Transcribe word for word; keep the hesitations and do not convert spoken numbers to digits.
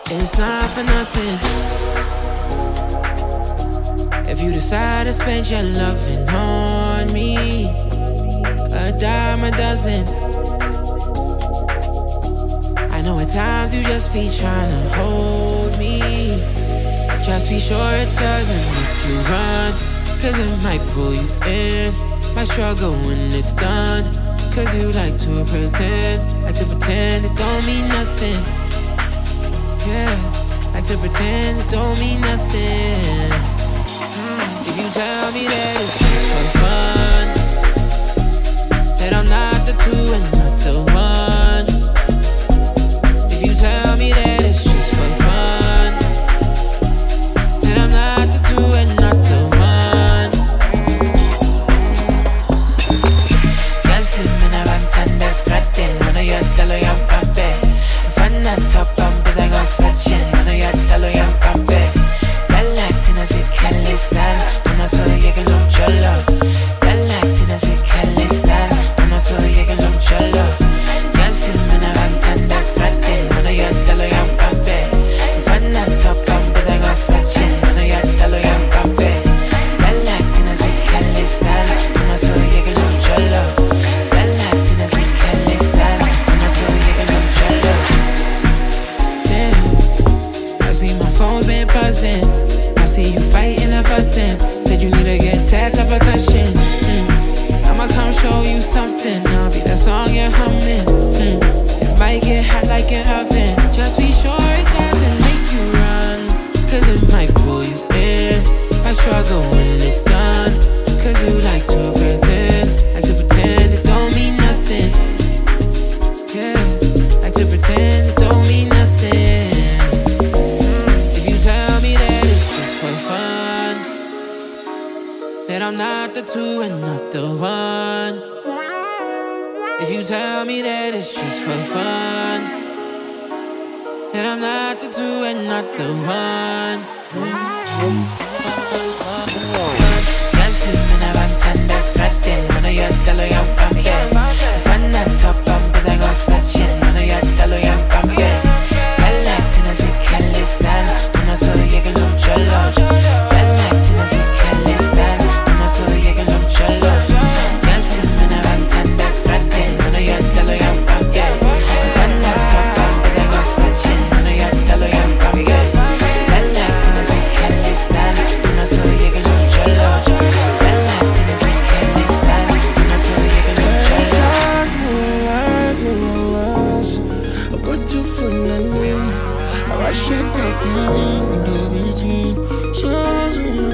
It's not for nothing. If you decide to spend your loving on me, a dime a dozen. I know at times you just be trying to hold me. Just be sure it doesn't make you run, cause it might pull you in. Might struggle when it's done, cause you like to pretend. Like to pretend it don't mean nothing. Yeah, like to pretend it don't mean nothing. mm. If you tell me that it's just for fun, that I'm not the two and not the one. If you tell me that it's just for fun, that I'm not the two and not the one. Casi me levantan desperate, no yo te lo llamo papé. Fanna top up, pues hago sachin, no yo te lo llamo papé. La latina si calizan, no soy yo que lo cholo. La latina si calizan, no soy yo que lo cholo. Casi me levantan desperate, no yo te lo llamo papé. Fanna top up, pues hago sachin, no yo te lo llamo papé. La latina si calizan, no soy yo que lo cholo. La latina si calizan, no soy yo que lo cholo. Damn, I see my phone's been buzzing. I see you fighting and fussing. Said you need to get tapped up a cushion. mm. I'ma come show you something. I'll be that song you're humming. mm. It might get hot like an oven. Just be sure it doesn't make you run, cause it might pull you in. I struggle when it's done, cause you like to present. Like to pretend it don't mean nothing. Yeah, like to pretend it don't mean nothing. If you tell me that it's just for fun, that I'm not the two and not the one. If you tell me that it's just for fun, that I'm not the two and not the one. Casi me levantan desperate, no yo te lo llamo papé. Fanna top up, pues hago sachin, no yo te lo llamo papé. La latina si calizan, no soy yo que lo cholo. La latina si calizan, no soy yo que lo cholo. Casi me levantan desperate, no yo te lo llamo papé. Fanna top up, pues hago sachin, no yo te lo llamo papé. La latina si calizan, no soy yo que lo cholo. La latina si calizan, no soy yo que lo cholo. I should not be in the between.